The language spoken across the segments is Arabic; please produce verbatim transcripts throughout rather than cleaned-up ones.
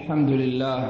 الحمد لله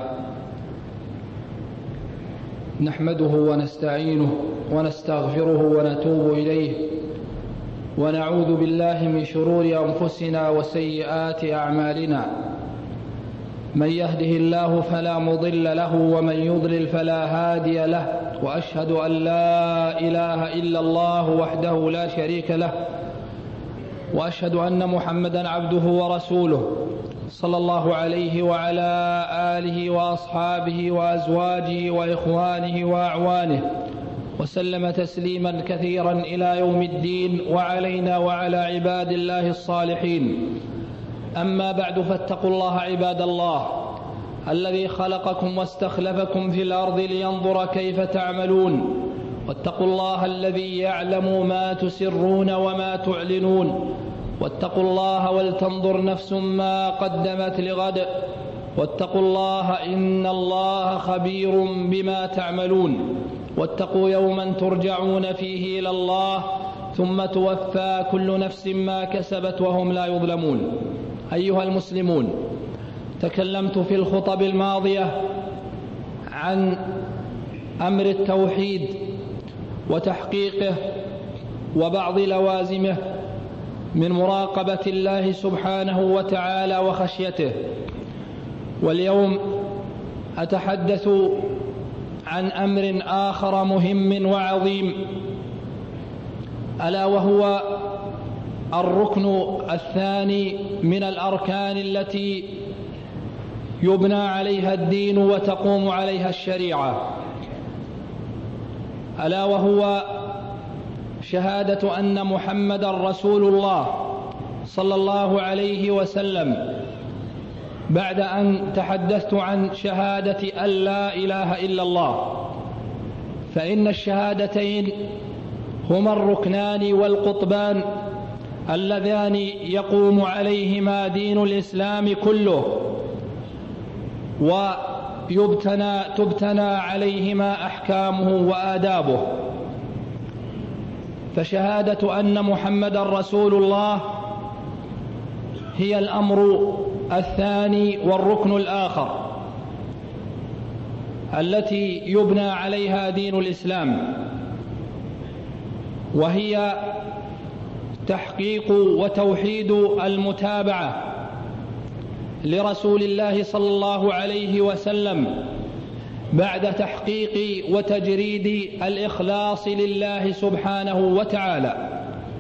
نحمده ونستعينه ونستغفره ونتوب إليه ونعوذ بالله من شرور أنفسنا وسيئات أعمالنا. من يهده الله فلا مضل له ومن يضلل فلا هادي له، وأشهد أن لا إله إلا الله وحده لا شريك له، وأشهد أن محمدا عبده ورسوله صلى الله عليه وعلى آله وأصحابه وأزواجه وإخوانه وأعوانه وسلم تسليما كثيرا إلى يوم الدين، وعلينا وعلى عباد الله الصالحين. أما بعد، فاتقوا الله عباد الله الذي خلقكم واستخلفكم في الأرض لينظر كيف تعملون، واتقوا الله الذي يعلم ما تسرون وما تعلنون، واتقوا الله ولتنظر نفس ما قدمت لغد، واتقوا الله إن الله خبير بما تعملون. واتقوا يوما ترجعون فيه إلى الله ثم توفى كل نفس ما كسبت وهم لا يظلمون. أيها المسلمون، تكلمت في الخطب الماضية عن أمر التوحيد وتحقيقه وبعض لوازمه من مراقبة الله سبحانه وتعالى وخشيته. واليوم أتحدث عن أمر آخر مهم وعظيم، ألا وهو الركن الثاني من الأركان التي يبنى عليها الدين وتقوم عليها الشريعة، ألا وهو شهادة أن محمد رسول الله صلى الله عليه وسلم. بعد أن تحدثت عن شهادة أن لا إله إلا الله، فإن الشهادتين هما الركنان والقطبان اللذان يقوم عليهما دين الإسلام كله، ويبتنى تبتنى عليهما أحكامه وآدابه. فشهادة أن محمد رسول الله هي الأمر الثاني والركن الآخر التي يبنى عليها دين الإسلام، وهي تحقيق وتوحيد المتابعة لرسول الله صلى الله عليه وسلم بعد تحقيق وتجريد الإخلاص لله سبحانه وتعالى.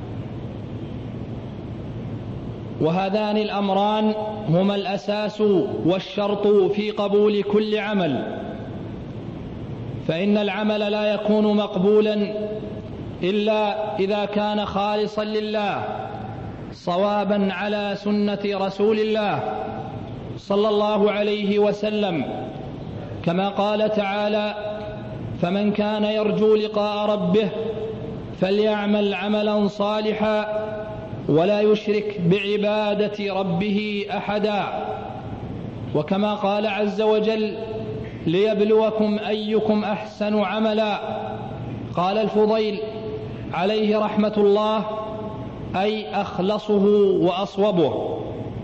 وهذان الأمران هما الأساس والشرط في قبول كل عمل، فإن العمل لا يكون مقبولا إلا إذا كان خالصا لله صوابا على سنة رسول الله صلى الله عليه وسلم، كما قال تعالى: فمن كان يرجو لقاء ربه فليعمل عملا صالحا ولا يشرك بعبادة ربه أحدا. وكما قال عز وجل: ليبلوكم أيكم أحسن عملا. قال الفضيل عليه رحمة الله: أي أخلصه وأصوبه.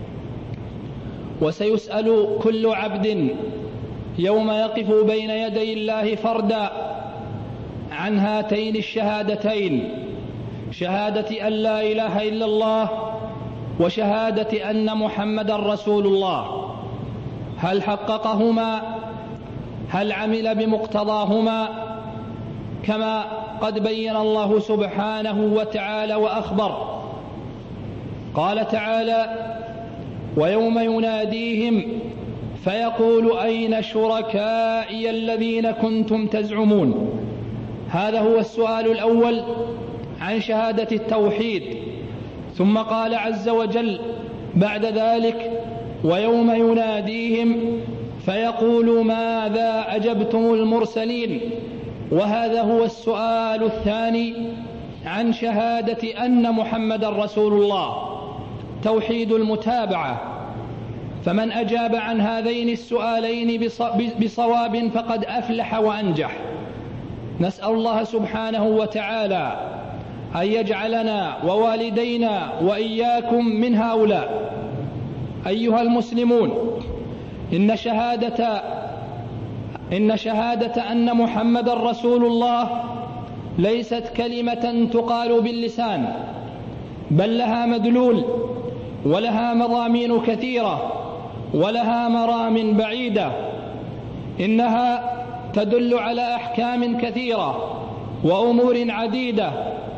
وسيسأل كل عبد يوم يقف بين يدي الله فردا عن هاتين الشهادتين، شهادة أن لا إله إلا الله وشهادة أن محمد رسول الله. هل حققهما؟ هل عمل بمقتضاهما؟ كما قد بين الله سبحانه وتعالى وأخبر. قال تعالى: ويوم يناديهم فيقول أين شركائي الذين كنتم تزعمون. هذا هو السؤال الأول عن شهادة التوحيد. ثم قال عز وجل بعد ذلك: ويوم يناديهم فيقول ماذا أجبتم المرسلين. وهذا هو السؤال الثاني عن شهادة أن محمد رسول الله، توحيد المتابعة. فمن أجاب عن هذين السؤالين بصواب فقد أفلح وأنجح. نسأل الله سبحانه وتعالى أن يجعلنا ووالدينا وإياكم من هؤلاء. أيها المسلمون، إن شهادة إن شهادة أن محمد رسول الله ليست كلمة تقال باللسان، بل لها مدلول ولها مضامين كثيرة ولها مرام بعيدة. إنها تدل على أحكام كثيرة وأمور عديدة،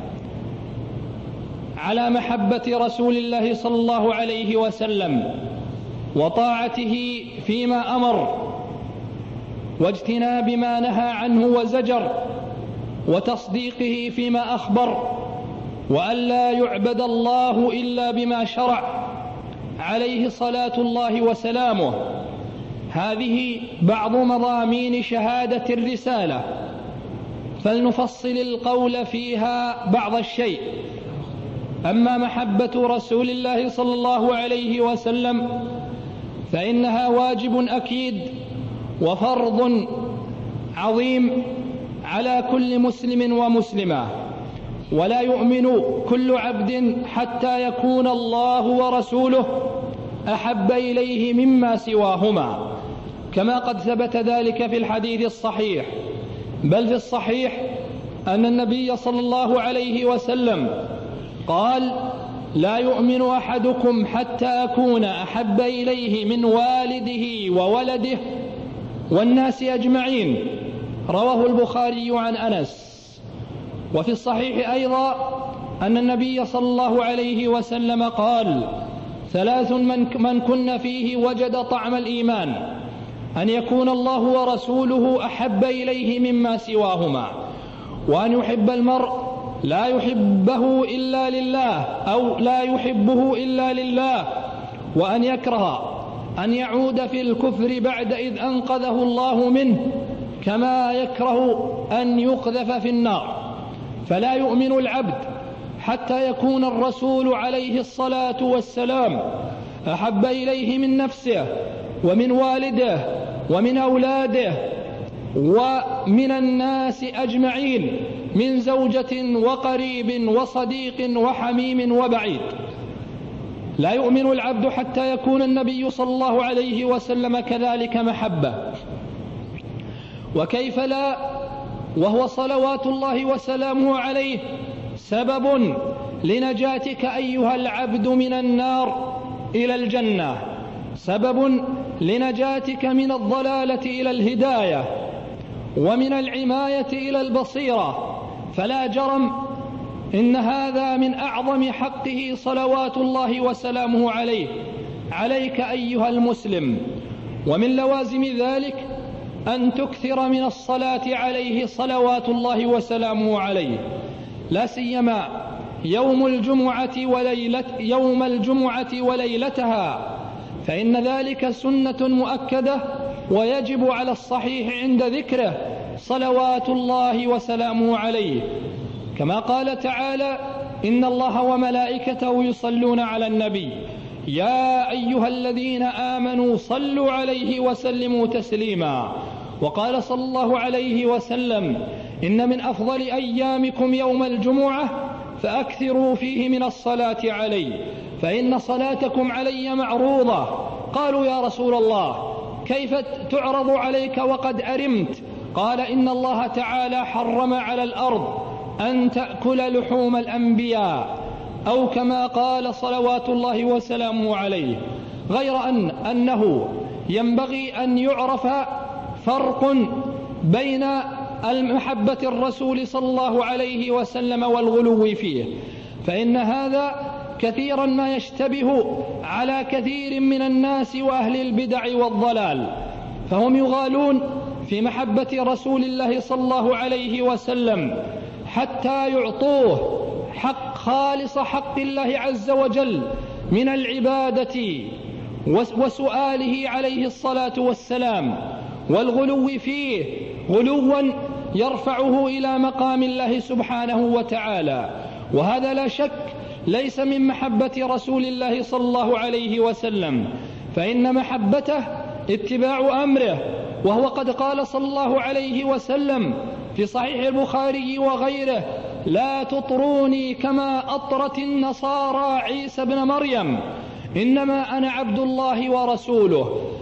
على محبة رسول الله صلى الله عليه وسلم وطاعته فيما أمر، واجتناب ما نهى عنه وزجر، وتصديقه فيما أخبر، وأن لا يعبد الله إلا بما شرع عليه صلاة الله وسلامه. هذه بعض مضامين شهادة الرسالة، فلنفصل القول فيها بعض الشيء. أما محبة رسول الله صلى الله عليه وسلم فإنها واجب أكيد وفرض عظيم على كل مسلم ومسلمة، ولا يؤمن كل عبد حتى يكون الله ورسوله أحب إليه مما سواهما، كما قد ثبت ذلك في الحديث الصحيح. بل في الصحيح أن النبي صلى الله عليه وسلم قال: لا يؤمن أحدكم حتى أكون أحب إليه من والده وولده والناس أجمعين. رواه البخاري عن أنس. وفي الصحيح أيضا أن النبي صلى الله عليه وسلم قال: ثلاث من كن فيه وجد طعم الإيمان: أن يكون الله ورسوله أحب إليه مما سواهما، وأن يحب المرء لا يحبه إلا لله أو لا يحبه إلا لله، وأن يكره أن يعود في الكفر بعد إذ أنقذه الله منه، كما يكره أن يقذف في النار. فلا يؤمن العبد حتى يكون الرسول عليه الصلاة والسلام أحب إليه من نفسه ومن والده ومن أولاده ومن الناس أجمعين، من زوجة وقريب وصديق وحميم وبعيد. لا يؤمن العبد حتى يكون النبي صلى الله عليه وسلم كذلك محبة. وكيف لا، وهو صلوات الله وسلامه عليه سبب لنجاتك أيها العبد من النار إلى الجنة، سبب لنجاتك من الضلالة إلى الهداية، ومن العماية إلى البصيرة. فلا جرم إن هذا من أعظم حقه صلوات الله وسلامه عليه عليك أيها المسلم. ومن لوازم ذلك أن تكثر من الصلاة عليه صلوات الله وسلامه عليه، لا سيما يوم الجمعة وليلة يوم الجمعة وليلتها، فإن ذلك سنة مؤكدة، ويجب على الصحيح عند ذكره صلوات الله وسلامه عليه، كما قال تعالى: إن الله وملائكته يصلون على النبي يا أيها الذين آمنوا صلوا عليه وسلموا تسليما. وقال صلى الله عليه وسلم: إن من أفضل أيامكم يوم الجمعة فأكثروا فيه من الصلاة علي، فإن صلاتكم علي معروضة. قالوا: يا رسول الله، كيف تعرض عليك وقد أرمت؟ قال: إن الله تعالى حرم على الأرض أن تأكل لحوم الأنبياء، أو كما قال صلوات الله وسلامه عليه. غير أن أنه ينبغي أن يعرف فرق بين المحبة الرسول صلى الله عليه وسلم والغلو فيه، فإن هذا كثيرا ما يشتبه على كثير من الناس وأهل البدع والضلال، فهم يغالون في محبة رسول الله صلى الله عليه وسلم حتى يعطوه حق خالص حق الله عز وجل من العبادة وسؤاله عليه الصلاة والسلام، والغلو فيه غلوا يرفعه إلى مقام الله سبحانه وتعالى. وهذا لا شك ليس من محبة رسول الله صلى الله عليه وسلم، فإن محبته اتباع أمره، وهو قد قال صلى الله عليه وسلم في صحيح البخاري وغيره: لا تطروني كما أطرت النصارى عيسى بن مريم، إنما أنا عبد الله ورسوله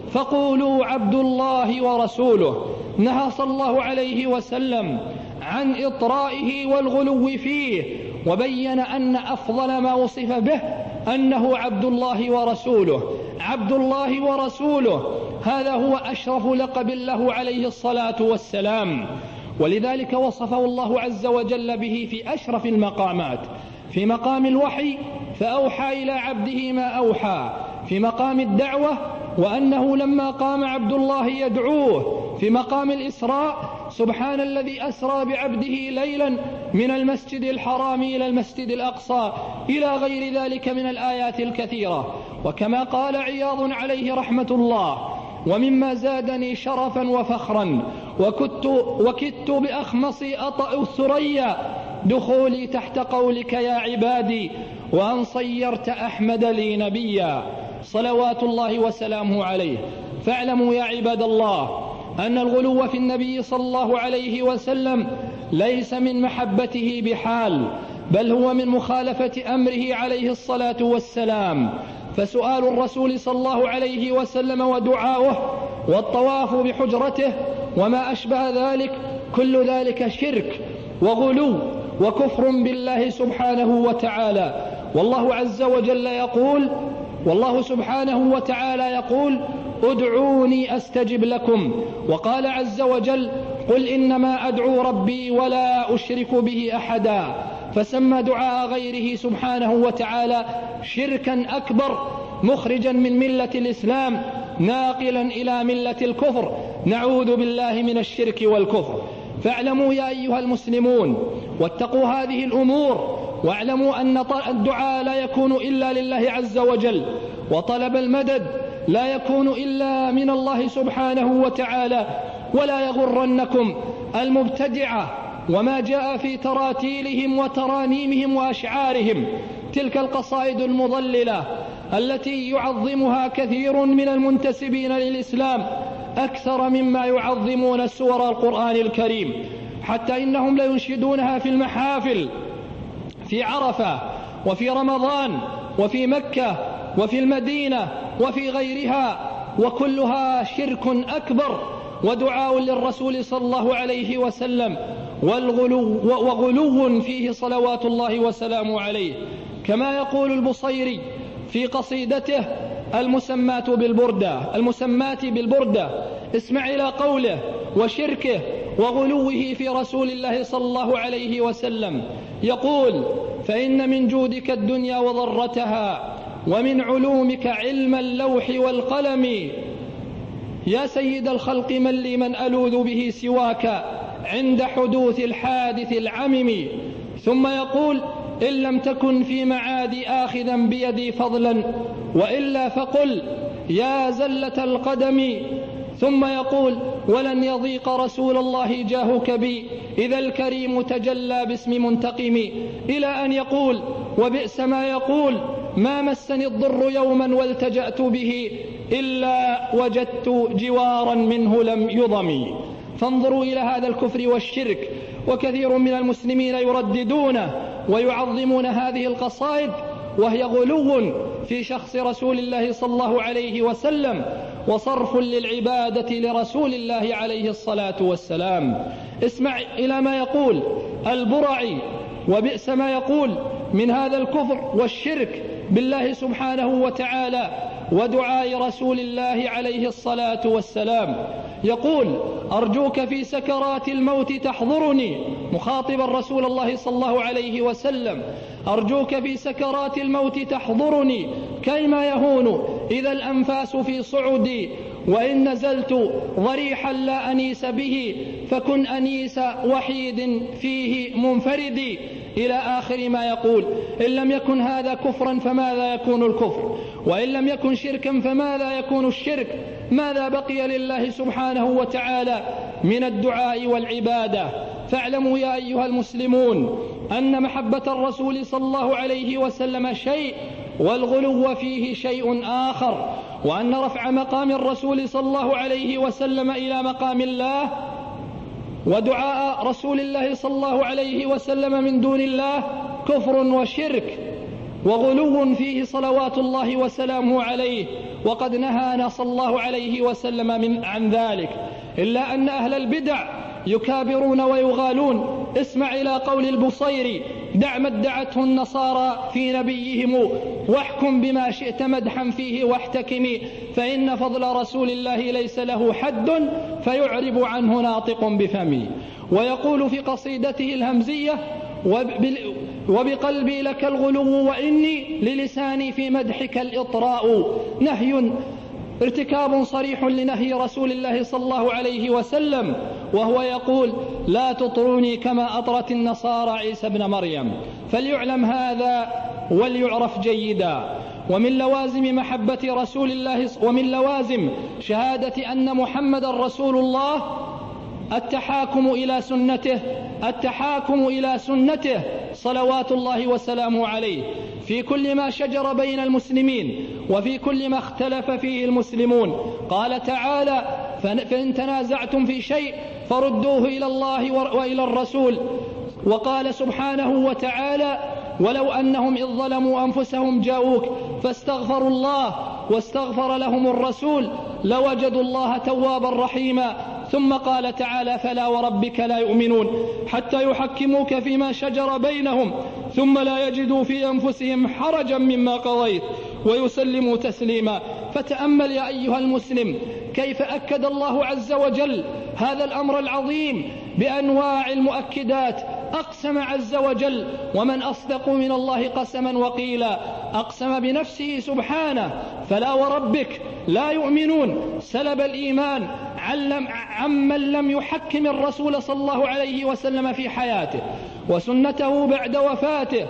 فقولوا عبد الله ورسوله. نهى صلى الله عليه وسلم عن إطرائه والغلو فيه، وبين أن أفضل ما وصف به أنه عبد الله ورسوله. عبد الله ورسوله هذا هو أشرف لقب له عليه الصلاة والسلام، ولذلك وصفه الله عز وجل به في أشرف المقامات، في مقام الوحي فأوحى إلى عبده ما أوحى، في مقام الدعوة وأنه لما قام عبد الله يدعوه، في مقام الإسراء سبحان الذي أسرى بعبده ليلا من المسجد الحرام إلى المسجد الأقصى إلى غير ذلك من الآيات الكثيرة. وكما قال عياض عليه رحمة الله: ومما زادني شرفا وفخرا وكدت, وكدت بأخمصي أطأ الثريا دخولي تحت قولك يا عبادي وأن صيرت أحمد لي نبيا، صلوات الله وسلامه عليه. فاعلموا يا عباد الله أن الغلو في النبي صلى الله عليه وسلم ليس من محبته بحال، بل هو من مخالفة أمره عليه الصلاة والسلام. فسؤال الرسول صلى الله عليه وسلم ودعاؤه والطواف بحجرته وما أشبه ذلك كل ذلك شرك وغلو وكفر بالله سبحانه وتعالى. والله عز وجل يقول والله سبحانه وتعالى يقول: ادعوني أستجب لكم. وقال عز وجل: قل إنما أدعو ربي ولا أشرك به أحدا. فسمى دعاء غيره سبحانه وتعالى شركا أكبر مخرجا من ملة الإسلام ناقلا إلى ملة الكفر، نعوذ بالله من الشرك والكفر. فاعلموا يا أيها المسلمون واتقوا هذه الأمور، واعلموا أن الدعاء لا يكون إلا لله عز وجل، وطلب المدد لا يكون إلا من الله سبحانه وتعالى. ولا يغرنكم المبتدعة وما جاء في تراتيلهم وترانيمهم وأشعارهم، تلك القصائد المضللة التي يعظمها كثير من المنتسبين للإسلام أكثر مما يعظمون سور القرآن الكريم، حتى إنهم لينشدونها في المحافل في عرفة وفي رمضان وفي مكة وفي المدينة وفي غيرها، وكلها شرك أكبر ودعاء للرسول صلى الله عليه وسلم والغلو وغلو فيه صلوات الله وسلامه عليه. كما يقول البصيري في قصيدته المسماة بالبردة المسماة بالبردة اسمع إلى قوله: وشركه وغلوه في رسول الله صلى الله عليه وسلم. يقول: فإن من جودك الدنيا وضرتها، ومن علومك علم اللوح والقلم، يا سيد الخلق من لي من ألوذ به سواك عند حدوث الحادث العمم. ثم يقول: إن لم تكن في معادي آخذا بيدي فضلا، وإلا فقل يا زلة القدم. ثم يقول: ولن يضيق رسول الله جاهك بي إذا الكريم تجلى باسم منتقم، إلى أن يقول: وبئس ما يقول ما مسني الضر يوما والتجأت به إلا وجدت جوارا منه لم يضم. فانظروا إلى هذا الكفر والشرك، وكثير من المسلمين يرددونه ويعظمون هذه القصائد، وهي غلو في شخص رسول الله صلى الله عليه وسلم وصرف للعبادة لرسول الله عليه الصلاة والسلام. اسمع إلى ما يقول البرعي: وبئس ما يقول من هذا الكفر والشرك بالله سبحانه وتعالى ودعاء رسول الله عليه الصلاة والسلام. يقول: أرجوك في سكرات الموت تحضرني، مخاطبا رسول الله صلى الله عليه وسلم: أرجوك في سكرات الموت تحضرني كيما يهون إذا الأنفاس في صعدي، وإن نزلت ضريحا لا أنيس به فكن أنيس وحيد فيه منفرد، إلى آخر ما يقول. إن لم يكن هذا كفرا فماذا يكون الكفر؟ وإن لم يكن شركا فماذا يكون الشرك؟ ماذا بقي لله سبحانه وتعالى من الدعاء والعبادة؟ فاعلموا يا أيها المسلمون أن محبة الرسول صلى الله عليه وسلم شيء والغلو فيه شيء آخر، وأن رفع مقام الرسول صلى الله عليه وسلم إلى مقام الله ودعاء رسول الله صلى الله عليه وسلم من دون الله كفر وشرك. وغلو فيه صلوات الله وسلامه عليه، وقد نهانا صلى الله عليه وسلم من عن ذلك، إلا أن أهل البدع يكابرون ويغالون. اسمع إلى قول البصيري: دع ما ادعته النصارى في نبيهم واحكم بما شئت مدحا فيه واحتكم، فإن فضل رسول الله ليس له حد فيعرب عنه ناطق بفمي. ويقول في قصيدته الهمزية: وبقلبي لك الغلو وإني للساني في مدحك الإطراء. نهي ارتكاب صريح لنهي رسول الله صلى الله عليه وسلم، وهو يقول: لا تطروني كما أطرت النصارى عيسى ابن مريم. فليعلم هذا وليعرف جيدا. ومن لوازم محبة رسول الله ومن لوازم شهادة أن محمد رسول الله التحاكم إلى سنته التحاكم إلى سنته صلوات الله وسلامه عليه في كل ما شجر بين المسلمين وفي كل ما اختلف فيه المسلمون. قال تعالى: فإن تنازعتم في شيء فردوه إلى الله وإلى الرسول. وقال سبحانه وتعالى: ولو أنهم إذ ظلموا أنفسهم جاءوك فاستغفروا الله واستغفر لهم الرسول لوجدوا الله توابا رحيما. ثم قال تعالى: فلا وربك لا يؤمنون حتى يحكموك فيما شجر بينهم ثم لا يجدوا في أنفسهم حرجا مما قضيت ويسلموا تسليما. فتأمل يا أيها المسلم كيف أكد الله عز وجل هذا الأمر العظيم بأنواع المؤكدات. أقسم عز وجل: ومن أصدق من الله قسما وقيلا. أقسم بنفسه سبحانه: فلا وربك لا يؤمنون، سلب الإيمان عمن لم يحكم الرسول صلى الله عليه وسلم في حياته وسنته بعد وفاته.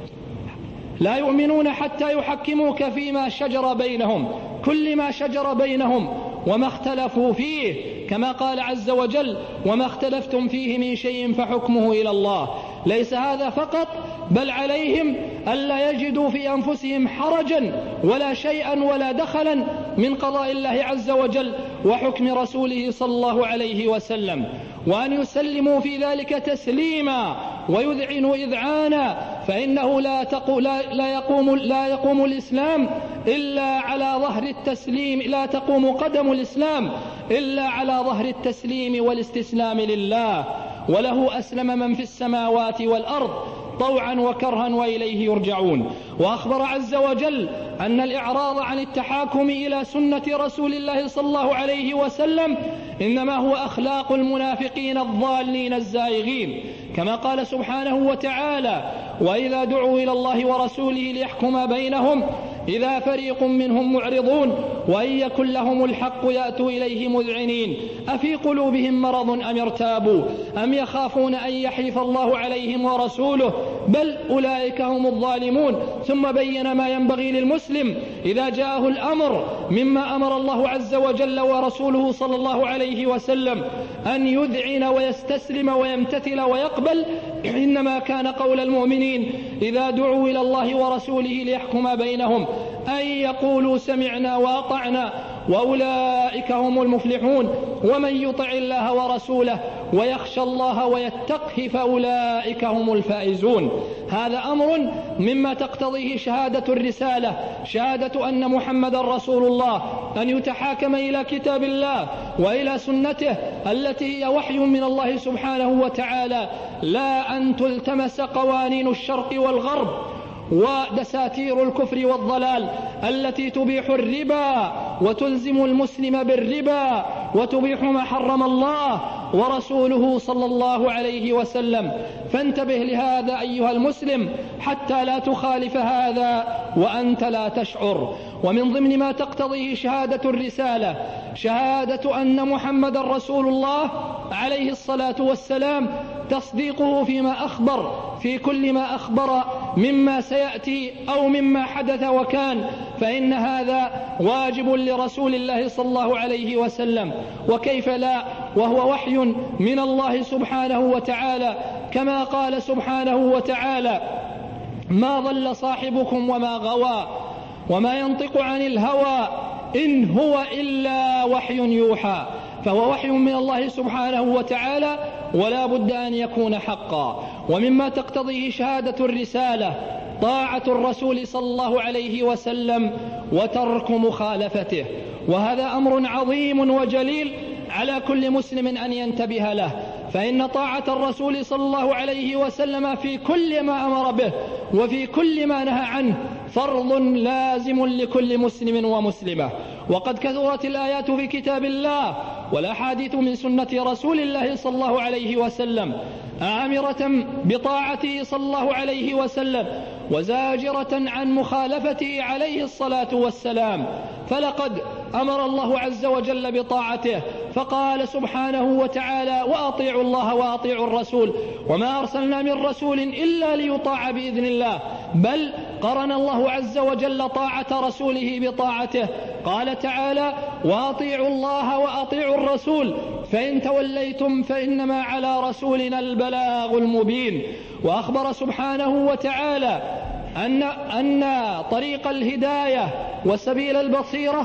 لا يؤمنون حتى يحكموك فيما شجر بينهم، كل ما شجر بينهم وما اختلفوا فيه، كما قال عز وجل: وما اختلفتم فيه من شيء فحكمه إلى الله. ليس هذا فقط، بل عليهم ألا يجدوا في أنفسهم حرجا ولا شيئا ولا دخلا من قضاء الله عز وجل وحكم رسوله صلى الله عليه وسلم، وأن يسلموا في ذلك تسليما ويذعنوا إذعانا. فإنه لا, لا, لا, يقوم لا يقوم الإسلام إلا على ظهر التسليم لا تقوم قدم الإسلام إلا على ظهر التسليم والاستسلام لله، وله أسلم من في السماوات والأرض طوعا وكرها وإليه يرجعون. وأخبر عز وجل أن الإعراض عن التحاكم إلى سنة رسول الله صلى الله عليه وسلم إنما هو أخلاق المنافقين الضالين الزائغين، كما قال سبحانه وتعالى: وإذا دعوا إلى الله ورسوله ليحكم بينهم إذا فريق منهم معرضون وإن يكن لهم الحق يأتوا إليه مذعنين أفي قلوبهم مرض أم ارتابوا أم يخافون أن يحيف الله عليهم ورسوله بل أولئك هم الظالمون. ثم بين ما ينبغي للمسلم إذا جاءه الأمر مما أمر الله عز وجل ورسوله صلى الله عليه وسلم أن يذعن ويستسلم ويمتثل ويقبل. إنما كان قول المؤمنين إذا دعوا إلى الله ورسوله ليحكم بينهم أن يقولوا سمعنا وأطعنا وأولئك هم المفلحون. ومن يطع الله ورسوله ويخشى الله ويتقه فأولئك هم الفائزون. هذا أمر مما تقتضيه شهادة الرسالة، شهادة أن محمد رسول الله، أن يتحاكم إلى كتاب الله وإلى سنته التي هي وحي من الله سبحانه وتعالى، لا أن تلتمس قوانين الشرق والغرب ودساتير الكفر والضلال التي تبيح الربا وتلزم المسلم بالربا وتبيح ما حرم الله ورسوله صلى الله عليه وسلم. فانتبه لهذا أيها المسلم حتى لا تخالف هذا وأنت لا تشعر. ومن ضمن ما تقتضيه شهادة الرسالة شهادة أن محمد رسول الله عليه الصلاة والسلام تصديقه فيما أخبر في كل ما أخبر مما سيأتي أو مما حدث وكان، فإن هذا واجب لرسول الله صلى الله عليه وسلم، وكيف لا وهو وحي من الله سبحانه وتعالى، كما قال سبحانه وتعالى: ما ضل صاحبكم وما غوى وما ينطق عن الهوى إن هو إلا وحي يوحى. فهو وحي من الله سبحانه وتعالى ولا بد أن يكون حقا. ومما تقتضيه شهادة الرسالة طاعة الرسول صلى الله عليه وسلم وترك مخالفته. وهذا أمر عظيم وجليل على كل مسلم أن ينتبه له، فإن طاعة الرسول صلى الله عليه وسلم في كل ما أمر به وفي كل ما نهى عنه فرض لازم لكل مسلم ومسلمة. وقد كثرت الآيات في كتاب الله والأحاديث من سنة رسول الله صلى الله عليه وسلم آمرة بطاعته صلى الله عليه وسلم وزاجرة عن مخالفته عليه الصلاة والسلام. فلقد أمر الله عز وجل بطاعته فقال سبحانه وتعالى: وأطيعوا الله وأطيعوا الرسول وما أرسلنا من رسول إلا ليطاع بإذن الله. بل قرن الله عز وجل طاعة رسوله بطاعته، قال تعالى: وأطيعوا الله وأطيعوا الرسول فإن توليتم فإنما على رسولنا البلاغ المبين. وأخبر سبحانه وتعالى أن, أن طريق الهداية وسبيل البصيرة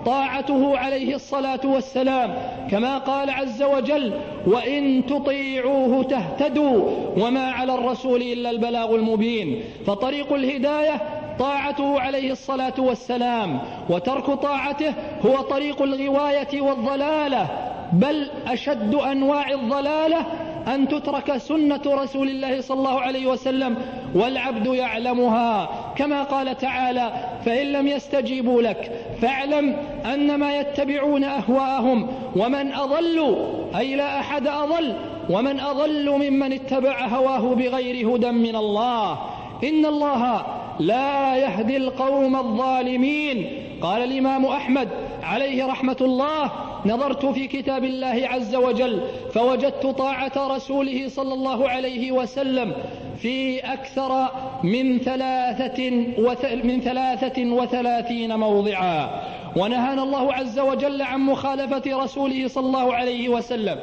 طاعته عليه الصلاة والسلام، كما قال عز وجل: وإن تطيعوه تهتدوا وما على الرسول إلا البلاغ المبين. فطريق الهداية طاعته عليه الصلاة والسلام، وترك طاعته هو طريق الغواية والضلالة. بل أشد أنواع الضلالة أن تترك سنة رسول الله صلى الله عليه وسلم والعبد يعلمها، كما قال تعالى: فإن لم يستجيبوا لك فاعلم أنما يتبعون أهواءهم ومن أضل، أي لا أحد أضل، ومن أضل ممن اتبع هواه بغير هدى من الله، إن الله لا يهدي القوم الظالمين. قال الإمام أحمد عليه رحمة الله: نظرت في كتاب الله عز وجل فوجدت طاعة رسوله صلى الله عليه وسلم في أكثر من ثلاثة, من ثلاثة وثلاثين موضعا. ونهانا الله عز وجل عن مخالفة رسوله صلى الله عليه وسلم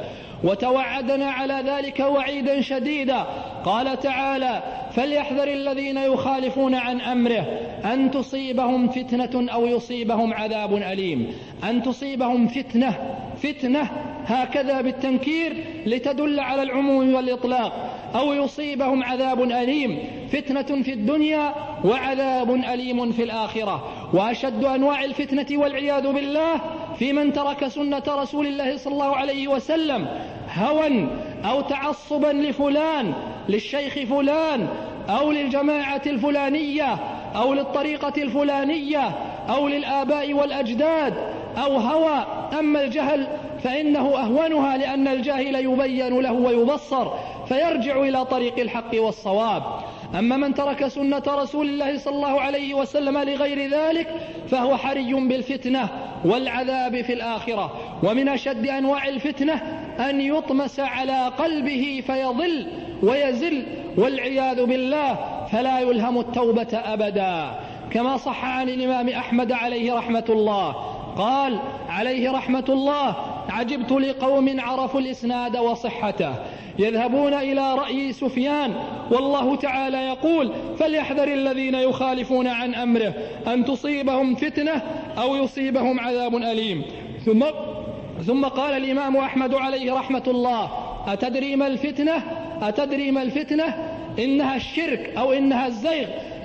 وتوعدنا على ذلك وعيدا شديدا. قال تعالى: فليحذر الذين يخالفون عن أمره أن تصيبهم فتنة أو يصيبهم عذاب أليم. أن تصيبهم فتنة، فتنة هكذا بالتنكير لتدل على العموم والإطلاق، أو يصيبهم عذاب أليم، فتنة في الدنيا وعذاب أليم في الآخرة. وأشد أنواع الفتنة والعياذ بالله في من ترك سنة رسول الله صلى الله عليه وسلم هوى أو تعصبا لفلان، للشيخ فلان أو للجماعة الفلانية أو للطريقة الفلانية أو للآباء والأجداد أو هوى. أما الجهل فإنه أهونها، لأن الجاهل يبين له ويبصر فيرجع إلى طريق الحق والصواب. أما من ترك سنة رسول الله صلى الله عليه وسلم لغير ذلك فهو حري بالفتنة والعذاب في الآخرة. ومن أشد أنواع الفتنة أن يطمس على قلبه فيضل ويزل والعياذ بالله، فلا يلهم التوبة أبدا، كما صح عن الإمام أحمد عليه رحمة الله قال عليه رحمة الله: عجبت لقوم عرفوا الإسناد وصحته يذهبون إلى رأي سفيان والله تعالى يقول: فليحذر الذين يخالفون عن أمره أن تصيبهم فتنة أو يصيبهم عذاب أليم. ثم, ثم قال الإمام أحمد عليه رحمة الله: أتدري ما الفتنة؟ أتدري ما الفتنة؟ إنها الشرك أو إنها الزيغ،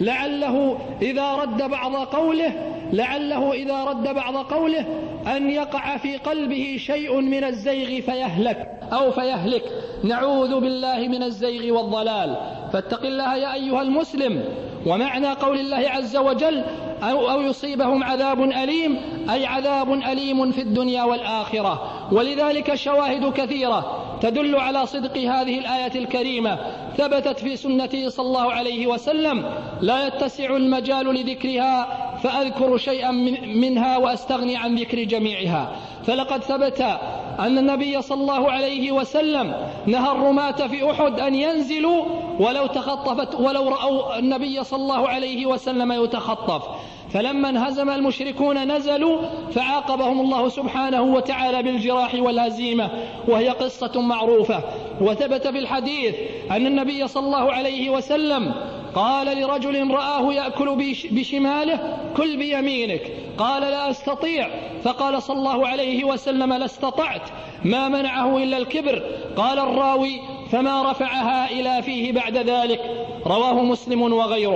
لعله إذا رد بعض قوله لعله إذا رد بعض قوله أن يقع في قلبه شيء من الزيغ فيهلك أو فيهلك، نعوذ بالله من الزيغ والضلال. فاتق الله يا أيها المسلم. ومعنى قول الله عز وجل: أو, أو يصيبهم عذاب أليم، أي عذاب أليم في الدنيا والآخرة. ولذلك شواهد كثيرة تدل على صدق هذه الآية الكريمة ثبتت في سنته صلى الله عليه وسلم، لا يتسع المجال لذكرها فأذكر شيئا منها وأستغني عن ذكر جميعها. فلقد ثبت أن النبي صلى الله عليه وسلم نهى الرماة في أحد أن ينزلوا ولو تخطفت ولو رأوا النبي صلى الله عليه وسلم يتخطف، فلما انهزم المشركون نزلوا فعاقبهم الله سبحانه وتعالى بالجراح والهزيمة، وهي قصة معروفة. وثبت في الحديث أن النبي صلى الله عليه وسلم قال لرجل رآه يأكل بشماله: كل بيمينك. قال: لا أستطيع. فقال صلى الله عليه وسلم: لا استطعت، ما منعه إلا الكبر. قال الراوي: فما رفعها إلى فيه بعد ذلك. رواه مسلم وغيره.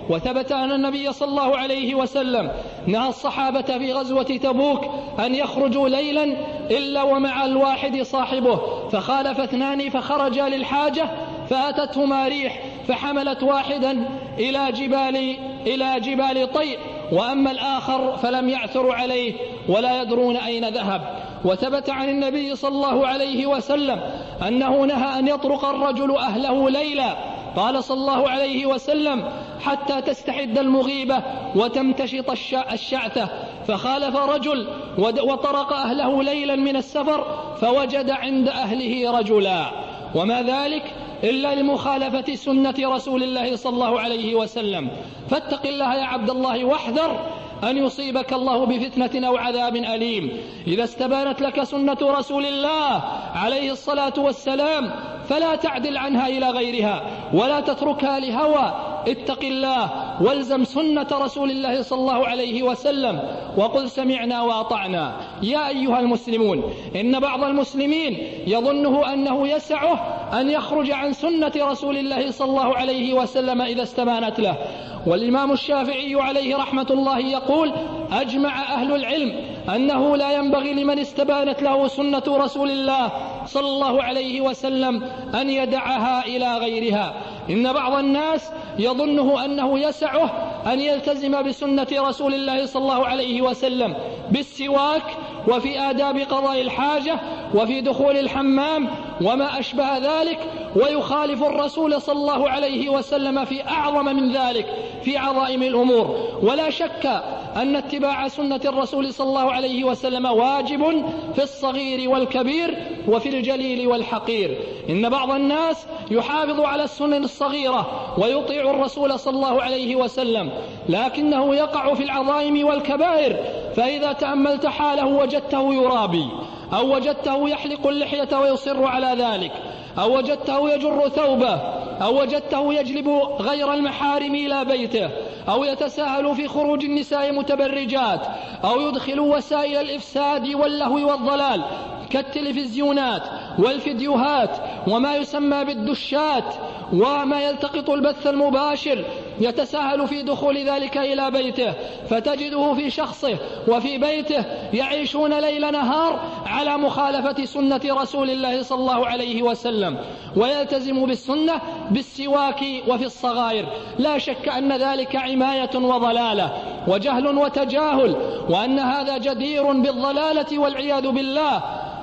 وثبت أن النبي صلى الله عليه وسلم نهى الصحابة في غزوة تبوك أن يخرجوا ليلا إلا ومع الواحد صاحبه، فخالف اثنان فخرجا للحاجة فأتتهما ريح فحملت واحدا إلى جبال, إلى جبال طيء، وأما الآخر فلم يعثر عليه ولا يدرون أين ذهب. وثبت عن النبي صلى الله عليه وسلم أنه نهى أن يطرق الرجل أهله ليلا، قال صلى الله عليه وسلم حتى تستحد المغيبة وتمتشط الشعثة، فخالف رجل وطرق أهله ليلا من السفر فوجد عند أهله رجلا، وما ذلك إلا لمخالفة سنة رسول الله صلى الله عليه وسلم. فاتق الله يا عبد الله واحذر أن يصيبك الله بفتنة أو عذاب أليم. إذا استبانت لك سنة رسول الله عليه الصلاة والسلام فلا تعدل عنها إلى غيرها ولا تتركها لهوى، اتق الله والزم سنة رسول الله صلى الله عليه وسلم وقل سمعنا وأطعنا. يا أيها المسلمون، إن بعض المسلمين يظنه أنه يسعه أن يخرج عن سنة رسول الله صلى الله عليه وسلم إذا استبانت له، والإمام الشافعي عليه رحمة الله يقول: أجمع أهل العلم أنه لا ينبغي لمن استبانت له سنة رسول الله صلى الله عليه وسلم أن يدعها إلى غيرها. إن بعض الناس يظنه أنه يسعه أن يلتزم بسنة رسول الله صلى الله عليه وسلم بالسواك وفي آداب قضاء الحاجة وفي دخول الحمام وما أشبه ذلك، ويخالف الرسول صلى الله عليه وسلم في أعظم من ذلك في عظائم الأمور. ولا شك أن اتباع سنة الرسول صلى الله عليه وسلم واجب في الصغير والكبير وفي الجليل والحقير. إن بعض الناس يحافظ على السنن الصغيرة ويطيع الرسول صلى الله عليه وسلم، لكنه يقع في العظائم والكبائر، فإذا تأملت حاله وجدته يرابي، أو وجدته يحلق اللحية ويصر على ذلك، أو وجدته يجر ثوبه، أو وجدته يجلب غير المحارم إلى بيته، أو يتساهل في خروج النساء متبرجات، أو يدخل وسائل الإفساد واللهو والضلال كالتلفزيونات والفيديوهات وما يسمى بالدشات وما يلتقط البث المباشر، يتساهل في دخول ذلك إلى بيته، فتجده في شخصه وفي بيته يعيشون ليل نهار على مخالفة سنة رسول الله صلى الله عليه وسلم، ويلتزم بالسنة بالسواك وفي الصغائر. لا شك أن ذلك عماية وضلالة وجهل وتجاهل، وأن هذا جدير بالضلالة والعياذ بالله،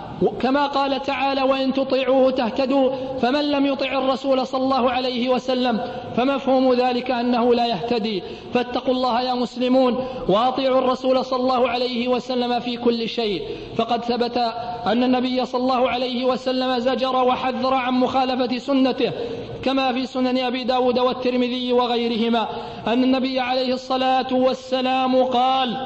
كما قال تعالى: وإن تطيعوه تهتدوا، فمن لم يطع الرسول صلى الله عليه وسلم فمفهوم ذلك أنه لا يهتدي. فاتقوا الله يا مسلمون وأطيعوا الرسول صلى الله عليه وسلم في كل شيء، فقد ثبت أن النبي صلى الله عليه وسلم زجر وحذر عن مخالفة سنته، كما في سنن أبي داود والترمذي وغيرهما أن النبي عليه الصلاة والسلام قال: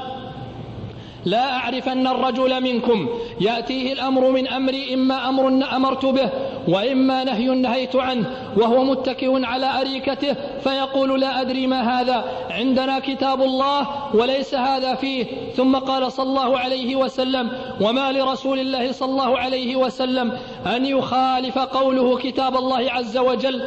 لا أعرفن الرجل منكم يأتيه الأمر من أمري إما أمر أمرت به وإما نهي نهيت عنه، وهو متكئ على أريكته فيقول: لا أدري ما هذا، عندنا كتاب الله وليس هذا فيه. ثم قال صلى الله عليه وسلم: وما لرسول الله صلى الله عليه وسلم أن يخالف قوله كتاب الله عز وجل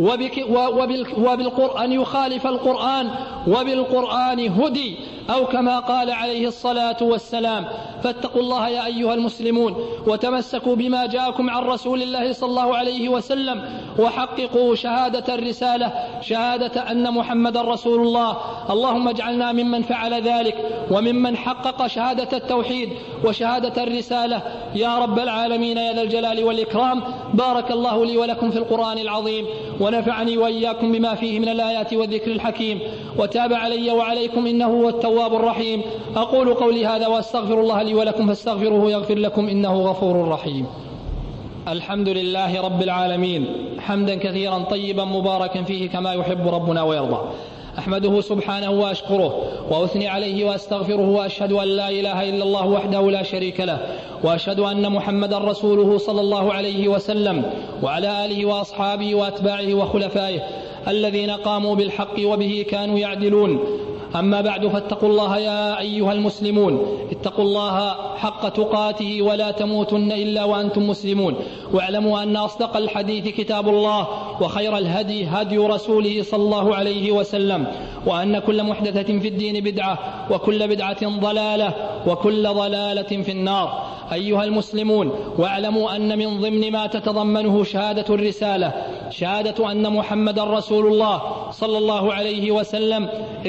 وبالقرآن، يخالف القرآن وبالقرآن هدي، أو كما قال عليه الصلاة والسلام. فاتقوا الله يا أيها المسلمون وتمسكوا بما جاءكم عن رسول الله صلى الله عليه وسلم، وحققوا شهادة الرسالة، شهادة أن محمد رسول الله. اللهم اجعلنا ممن فعل ذلك وممن حقق شهادة التوحيد وشهادة الرسالة يا رب العالمين يا ذا الجلال والإكرام. بارك الله لي ولكم في القرآن العظيم، ونفعني وإياكم بما فيه من الآيات والذكر الحكيم، وتاب علي وعليكم إنه هو التواب الرحيم. أقول قولي هذا وأستغفر الله لي ولكم فاستغفروه يغفر لكم إنه غفور رحيم. الحمد لله رب العالمين، حمدا كثيرا طيبا مباركا فيه كما يحب ربنا ويرضى. أحمده سبحانه وأشكره وأثني عليه وأستغفره، وأشهد أن لا إله إلا الله وحده لا شريك له، وأشهد أن محمدا رسوله صلى الله عليه وسلم، وعلى آله وأصحابه وأتباعه وخلفائه الذين قاموا بالحق وبه كانوا يعدلون. أما بعد، فاتقوا الله يا أيها المسلمون، اتقوا الله حق تقاته ولا تموتن إلا وأنتم مسلمون. واعلموا أن أصدق الحديث كتاب الله، وخير الهدي هدي رسوله صلى الله عليه وسلم، وأن كل محدثة في الدين بدعة، وكل بدعة ضلالة، وكل ضلالة في النار. أيها المسلمون، واعلموا أن من ضمن ما تتضمنه شهادة الرسالة شهادة أن محمدا رسول الله صلى الله عليه وسلم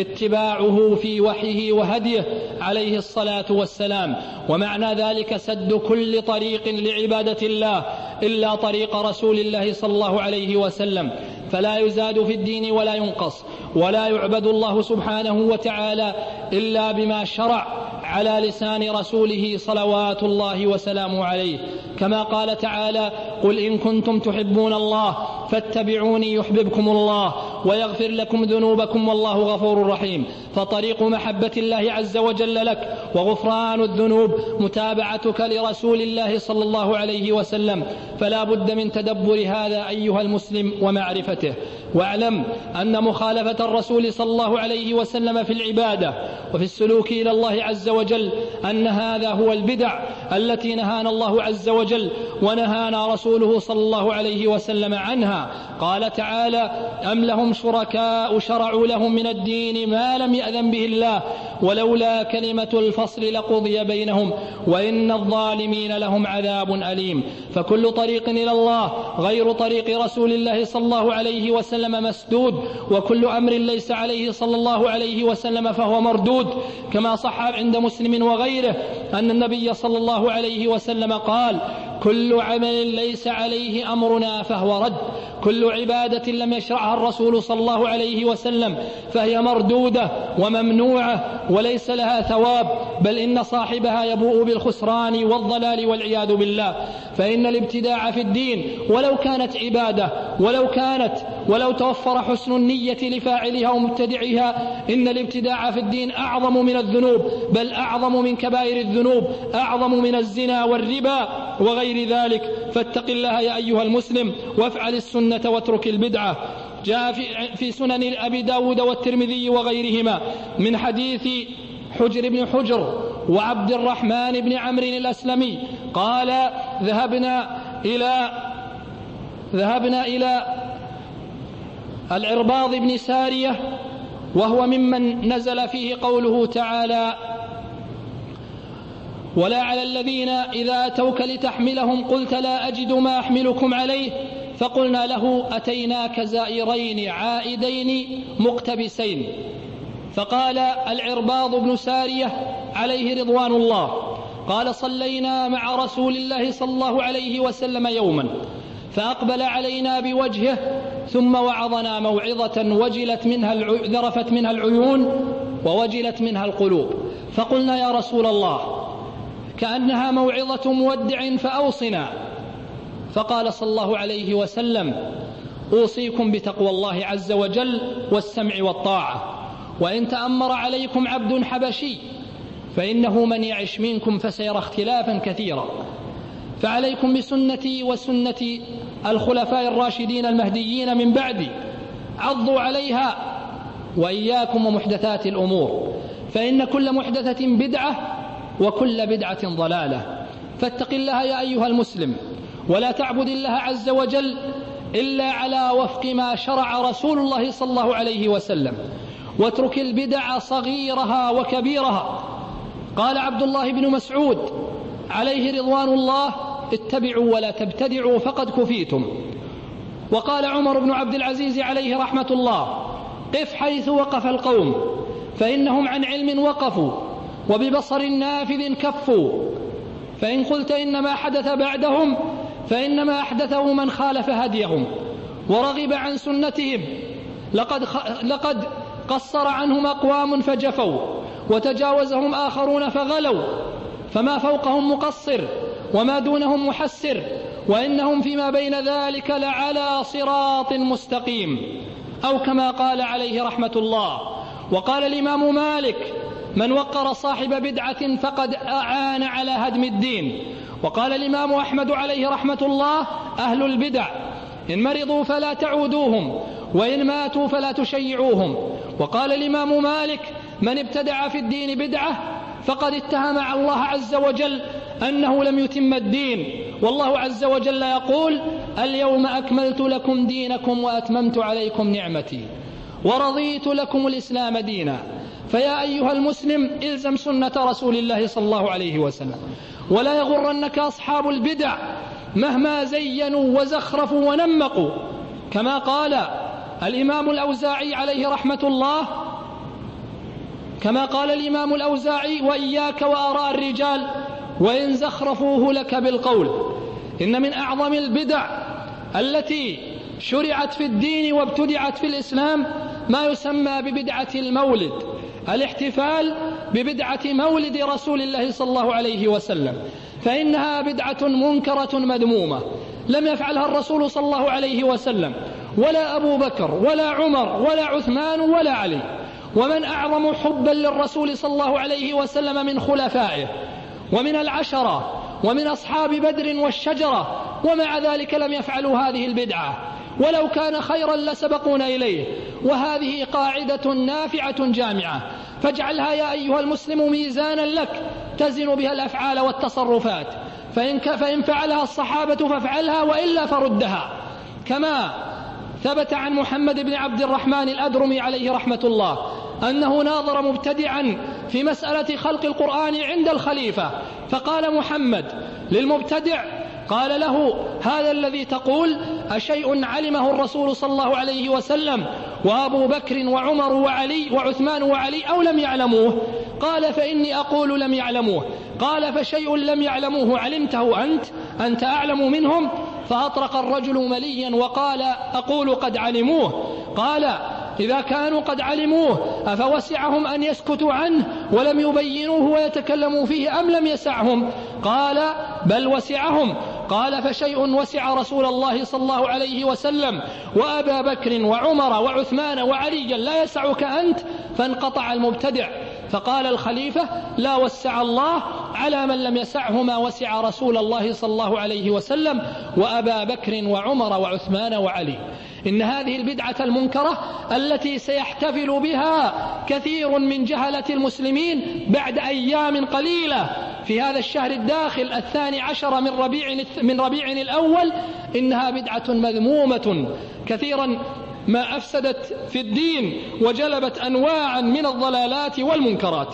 اتباعه في وحيه وهديه عليه الصلاة والسلام. ومعنى ذلك سد كل طريق لعبادة الله إلا طريق رسول الله صلى الله عليه وسلم، فلا يزاد في الدين ولا ينقص، ولا يعبد الله سبحانه وتعالى إلا بما شرع على لسان رسوله صلوات الله وسلامه عليه، كما قال تعالى: قل إن كنتم تحبون الله فاتبعوني يحببكم الله ويغفر لكم ذنوبكم والله غفور رحيم. فطريق محبة الله عز وجل لك وغفران الذنوب متابعتك لرسول الله صلى الله عليه وسلم، فلا بد من تدبر هذا أيها المسلم ومعرفته. واعلم أن مخالفة الرسول صلى الله عليه وسلم في العبادة وفي السلوك إلى الله عز وجل أن هذا هو البدع التي نهانا الله عز وجل ونهانا رسوله صلى الله عليه وسلم عنها. قال تعالى: أم لهم شركاء شرعوا لهم من الدين ما لم يأذن به الله ولولا كلمة الفصل لقضي بينهم وإن الظالمين لهم عذاب أليم. فكل طريق إلى الله غير طريق رسول الله صلى الله عليه وسلم مسدود، وكل أمر ليس عليه صلى الله عليه وسلم فهو مردود، كما صح عند مسلم وغيره أن النبي صلى الله عليه وسلم قال: كل عمل ليس عليه أمرنا فهو رد. كل عبادة لم يشرعها الرسول صلى الله عليه وسلم فهي مردودة وممنوعة وليس لها ثواب، بل إن صاحبها يبوء بالخسران والضلال والعياذ بالله. فإن الابتداع في الدين ولو كانت عبادة ولو كانت ولو توفر حسن النية لفاعلها ومبتدعها، إن الابتداع في الدين أعظم من الذنوب، بل أعظم من كبائر الذنوب، أعظم من الزنا والربا وغير ذلك. فاتق الله يا أيها المسلم وافعل السنة واترك البدعة. جاء في سنن أبي داود والترمذي وغيرهما من حديث حجر بن حجر وعبد الرحمن بن عمرو الأسلمي قال: ذهبنا إلى ذهبنا إلى العرباض بن سارية وهو ممن نزل فيه قوله تعالى: ولا على الذين إذا أتوك لتحملهم قلت لا أجد ما أحملكم عليه فقلنا له أتيناك زائرين عائدين مقتبسين. فقال العرباض بن سارية عليه رضوان الله: قال: صلينا مع رسول الله صلى الله عليه وسلم يوما فأقبل علينا بوجهه ثم وعظنا موعظة وجلت منها ذرفت منها العيون ووجلت منها القلوب، فقلنا: يا رسول الله كأنها موعظة مودع فأوصنا. فقال صلى الله عليه وسلم: أوصيكم بتقوى الله عز وجل والسمع والطاعة، وإن تأمر عليكم عبد حبشي فإنه من يعش منكم فسيرى اختلافا كثيرا، فعليكم بسنتي وسنة الخلفاء الراشدين المهديين من بعدي، عضوا عليها وإياكم ومحدثات الأمور، فإن كل محدثة بدعة وكل بدعة ضلالة. فاتق الله يا أيها المسلم ولا تعبد الله عز وجل إلا على وفق ما شرع رسول الله صلى الله عليه وسلم، واترك البدع صغيرها وكبيرها. قال عبد الله بن مسعود عليه رضوان الله: اتبعوا ولا تبتدعوا فقد كفيتم. وقال عمر بن عبد العزيز عليه رحمة الله: قف حيث وقف القوم فإنهم عن علم وقفوا وببصر نافذ كفوا، فإن قلت إنما حدث بعدهم فإنما أحدثه من خالف هديهم ورغب عن سنتهم. لقد, خ... لقد قصر عنهم أقوام فجفوا وتجاوزهم آخرون فغلوا، فما فوقهم مقصر وما دونهم محسر، وإنهم فيما بين ذلك لعلى صراط مستقيم، أو كما قال عليه رحمة الله. وقال الإمام مالك: من وقر صاحب بدعة فقد أعان على هدم الدين. وقال الإمام أحمد عليه رحمة الله: أهل البدع إن مرضوا فلا تعودوهم وإن ماتوا فلا تشيعوهم. وقال الإمام مالك: من ابتدع في الدين بدعة فقد اتهم الله عز وجل أنه لم يتم الدين، والله عز وجل يقول: اليوم أكملت لكم دينكم وأتممت عليكم نعمتي ورضيت لكم الإسلام دينا. فيا أيها المسلم إلزم سنة رسول الله صلى الله عليه وسلم، ولا يغرنك أصحاب البدع مهما زينوا وزخرفوا ونمقوا، كما قال الإمام الأوزاعي عليه رحمة الله كما قال الإمام الأوزاعي: وإياك وآراء الرجال وإن زخرفوه لك بالقول. إن من أعظم البدع التي شرعت في الدين وابتدعت في الإسلام ما يسمى ببدعة المولد، الاحتفال ببدعة مولد رسول الله صلى الله عليه وسلم، فإنها بدعة منكرة مذمومة لم يفعلها الرسول صلى الله عليه وسلم ولا أبو بكر ولا عمر ولا عثمان ولا علي. ومن أعظم حبا للرسول صلى الله عليه وسلم من خلفائه ومن العشرة ومن أصحاب بدر والشجرة، ومع ذلك لم يفعلوا هذه البدعة، ولو كان خيرا لسبقون إليه. وهذه قاعدة نافعة جامعة، فاجعلها يا أيها المسلم ميزانا لك تزن بها الأفعال والتصرفات، فإن, فإن فعلها الصحابة فافعلها وإلا فردها. كما ثبت عن محمد بن عبد الرحمن الأدرمي عليه رحمة الله أنه ناظر مبتدعا في مسألة خلق القرآن عند الخليفة، فقال محمد للمبتدع، قال له: هذا الذي تقول أشيء علمه الرسول صلى الله عليه وسلم وأبو بكر وعمر وعلي وعثمان وعلي أو لم يعلموه؟ قال: فإني أقول لم يعلموه. قال: فشيء لم يعلموه علمته أنت؟ أنت أعلم منهم؟ فأطرق الرجل مليا وقال: أقول قد علموه. قال: إذا كانوا قد علموه أفوسعهم أن يسكتوا عنه ولم يبينوه ويتكلموا فيه أم لم يسعهم؟ قال: بل وسعهم. قال: فشيء وسع رسول الله صلى الله عليه وسلم وأبا بكر وعمر وعثمان وعليا لا يسعك أنت؟ فانقطع المبتدع. فقال الخليفة: لا وسع الله على من لم يسعه ما وسع رسول الله صلى الله عليه وسلم وأبا بكر وعمر وعثمان وعلي. إن هذه البدعة المنكرة التي سيحتفل بها كثير من جهلة المسلمين بعد أيام قليلة في هذا الشهر الداخل الثاني عشر من ربيع, من ربيع الأول، إنها بدعة مذمومة كثيرا ما أفسدت في الدين وجلبت أنواعا من الضلالات والمنكرات.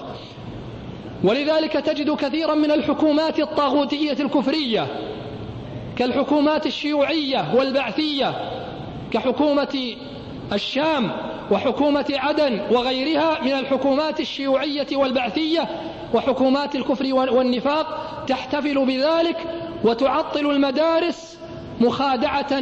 ولذلك تجد كثيرا من الحكومات الطاغوتية الكفرية كالحكومات الشيوعية والبعثية كحكومة الشام وحكومة عدن وغيرها من الحكومات الشيوعية والبعثية وحكومات الكفر والنفاق تحتفل بذلك وتعطل المدارس مخادعة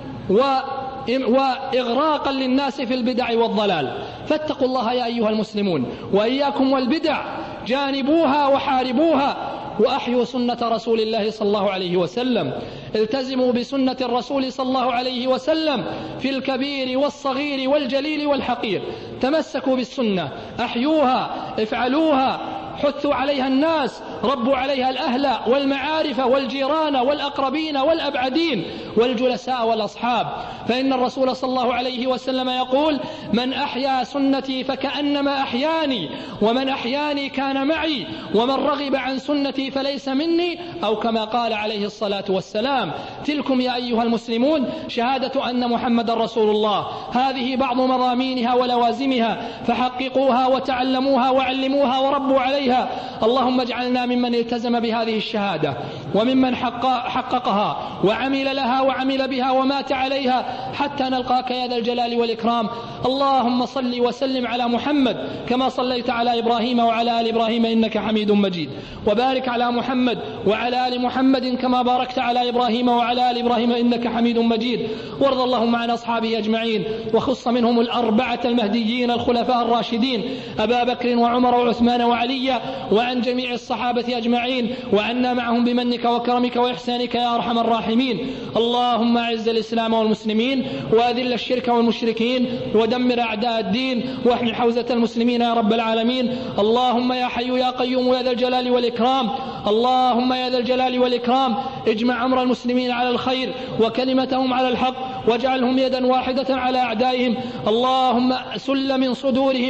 وإغراقا للناس في البدع والضلال. فاتقوا الله يا أيها المسلمون، وإياكم والبدع جانبوها وحاربوها، وأحيوا سنة رسول الله صلى الله عليه وسلم. التزموا بسنة الرسول صلى الله عليه وسلم في الكبير والصغير والجليل والحقير. تمسكوا بالسنة، أحيوها، افعلوها، حثوا عليها الناس، ربوا عليها الأهل والمعارف والجيران والأقربين والأبعدين والجلساء والأصحاب. فإن الرسول صلى الله عليه وسلم يقول: من أحيا سنتي فكأنما أحياني، ومن أحياني كان معي، ومن رغب عن سنتي فليس مني، أو كما قال عليه الصلاة والسلام. تلكم يا أيها المسلمون شهادة أن محمد رسول الله، هذه بعض مضامينها ولوازمها، فحققوها وتعلموها وعلموها وربوا عليها. اللهم اجعلنا ممن التزم بهذه الشهادة وممن حققها وعمل لها وعمل بها ومات عليها حتى نلقاك يا ذا الجلال والإكرام. اللهم صل وسلم على محمد كما صليت على إبراهيم وعلى آل إبراهيم إنك حميد مجيد، وبارك على محمد وعلى آل محمد كما باركت على إبراهيم وعلى آل إبراهيم إنك حميد مجيد. وارض اللهم عن أصحابه أجمعين، وخص منهم الأربعة المهديين الخلفاء الراشدين أبا بكر وعمر وعثمان وعلي، وعن جميع الصحابة أجمعين، وعنا معهم بمنك وكرمك وإحسانك يا أرحم الراحمين. اللهم أعز الإسلام والمسلمين، وأذل الشرك والمشركين، ودمر أعداء الدين، واحمي حوزة المسلمين يا رب العالمين. اللهم يا حي يا قيوم يا ذا الجلال والإكرام، اللهم يا ذا الجلال والإكرام اجمع أمر المسلمين على الخير وكلمتهم على الحق، واجعلهم يدا واحدة على أعدائهم. اللهم سل من صدورهم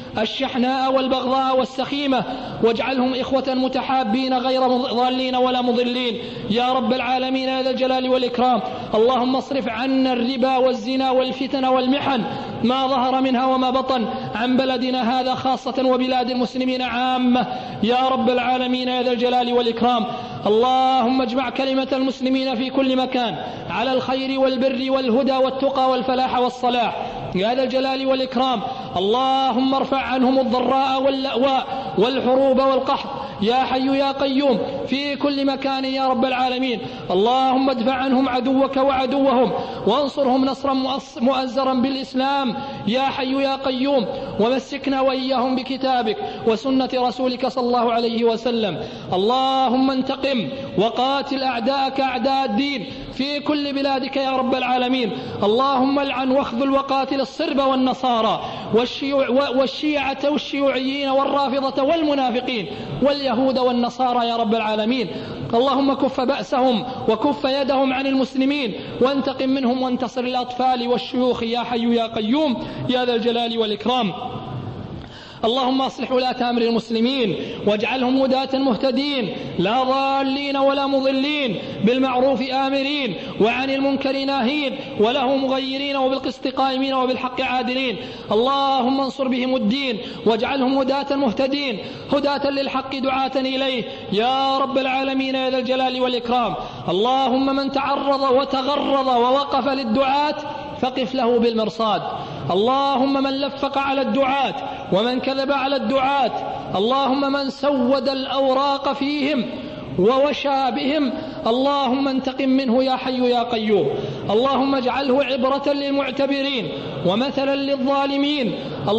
الشحناء والبغضاء والسخيمة، واجعلهم إخوة متحابين غير ضالين ولا مضلين يا رب العالمين يا ذا الجلال والإكرام. اللهم اصرف عنا الربا والزنا والفتن والمحن ما ظهر منها وما بطن عن بلدنا هذا خاصة وبلاد المسلمين عامة يا رب العالمين يا ذا الجلال والإكرام. اللهم اجمع كلمة المسلمين في كل مكان على الخير والبر والهدى والتقى والفلاح والصلاح يا ذا الجلال والإكرام. اللهم ارفع عنهم الضراء واللأواء والحروب والقحط يا حي يا قيوم في كل مكان يا رب العالمين. اللهم ادفع عنهم عدوك وعدوهم وانصرهم نصرا مؤزرا بالإسلام يا حي يا قيوم، ومسكنا وإياهم بكتابك وسنة رسولك صلى الله عليه وسلم. اللهم انتقم وقاتل أعداءك أعداء الدين في كل بلادك يا رب العالمين. اللهم العن واخذل وقاتل الصرب والنصارى والشيعة والشيوعيين والرافضة والمنافقين واليهود والنصارى يا رب العالمين. اللهم كف بأسهم وكف يدهم عن المسلمين وانتقم منهم وانتصر الأطفال والشيوخ يا حي يا قيوم يا ذا الجلال والإكرام. اللهم أصلح ولاة أمر المسلمين واجعلهم هداة مهتدين لا ضالين ولا مضلين، بالمعروف آمرين وعن المنكر ناهين، وله مغيرين وبالقسط قائمين وبالحق عادلين. اللهم انصر بهم الدين واجعلهم هداة مهتدين هداة للحق دعاة إليه يا رب العالمين يا ذا الجلال والإكرام. اللهم من تعرض وتغرض ووقف للدعاة فقف له بالمرصاد. اللهم من لفق على الدعاة ومن كذب على الدعاة، اللهم من سود الأوراق فيهم ووشى بهم، اللهم انتقم منه يا حي يا قيوم. اللهم اجعله عبرة للمعتبرين ومثلا للظالمين.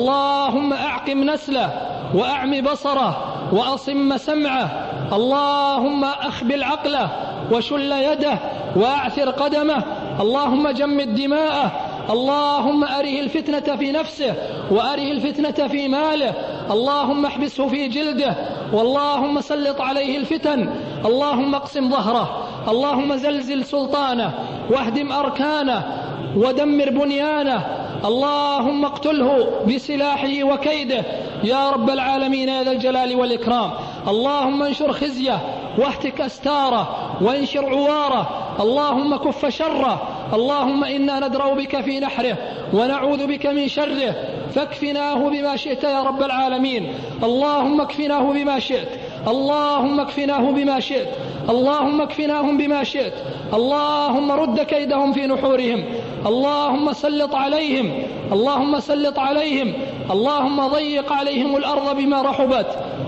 اللهم أعقم نسله وأعم بصره وأصم سمعه. اللهم أخبل عقله وشل يده وأعثر قدمه. اللهم جمد دماءه. اللهم أره الفتنة في نفسه وأره الفتنة في ماله. اللهم احبسه في جلده واللهم سلط عليه الفتن. اللهم اقسم ظهره. اللهم زلزل سلطانه واهدم أركانه ودمر بنيانه. اللهم اقتله بسلاحه وكيده يا رب العالمين يا ذا الجلال والإكرام. اللهم انشر خزيه واهتك أستاره وانشر عواره. اللهم كف شره. اللهم إنا ندرأ بك في نحره ونعوذ بك من شره، فاكفناه بما شئت يا رب العالمين. اللهم اكفناه بما شئت. اللهم اكفناه بما شئت. اللهم اكفناهم بما شئت. اللهم رد كيدهم في نحورهم. اللهم سلط عليهم. اللهم سلط عليهم. اللهم ضيق عليهم الأرض بما رحبت.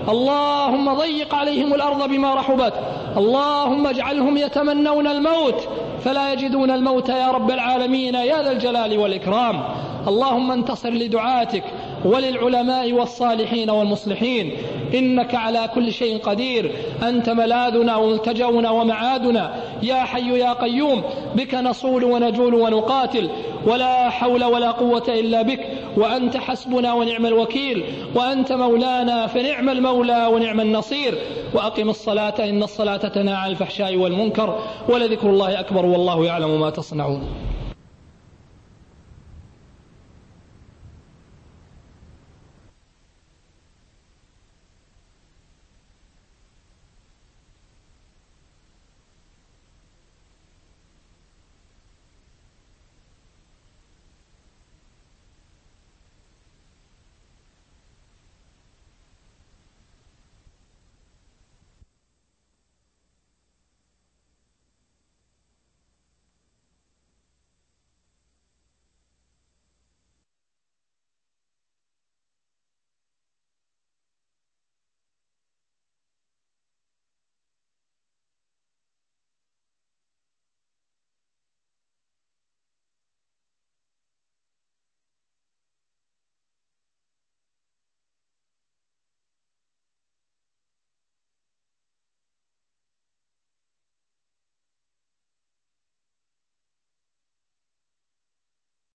اللهم ضيق عليهم الأرض بما رحبت. اللهم اجعلهم يتمنون الموت فلا يجدون الموت يا رب العالمين يا ذا الجلال والإكرام. اللهم انتصر لدعاتك وللعلماء والصالحين والمصلحين، إنك على كل شيء قدير. أنت ملاذنا وملتجأنا ومعادنا يا حي يا قيوم. بك نصول ونجول ونقاتل ولا حول ولا قوة إلا بك، وأنت حسبنا ونعم الوكيل، وأنت مولانا فنعم المولى ونعم النصير. وأقم الصلاة إن الصلاة تنهى عن الفحشاء والمنكر، ولذكر الله أكبر والله يعلم ما تصنعون.